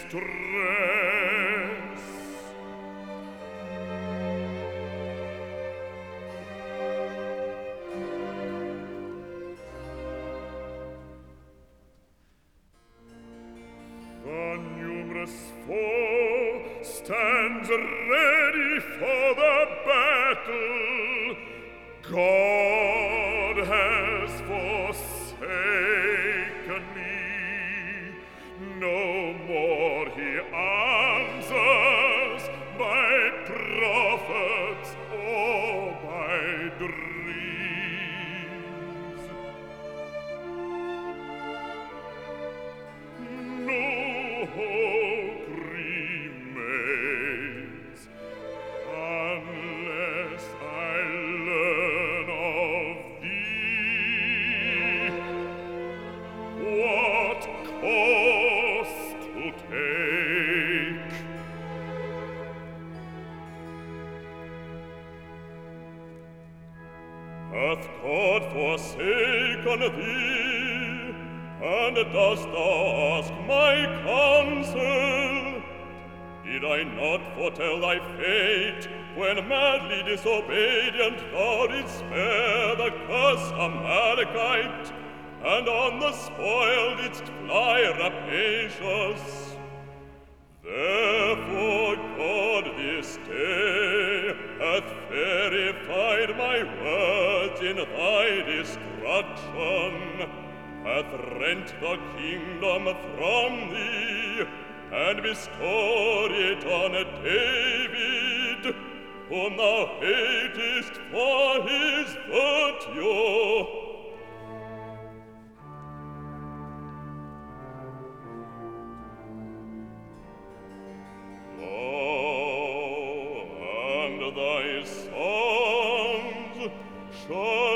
distress. The numerous foe stands ready for the battle. God has forsaken me. No more he answers by prophets or by dreams. No hope remains unless I learn of thee what course to take. Hath God forsaken thee, and dost thou ask my counsel? Did I not foretell thy fate, when madly disobedient thou didst spare the cursed Amalekite, and on the spoil didst fly rapacious? Therefore God this day hath verified my words in thy destruction, hath rent the kingdom from thee, and bestowed it on David, whom thou hatest for his virtue. Thou and thy sons shall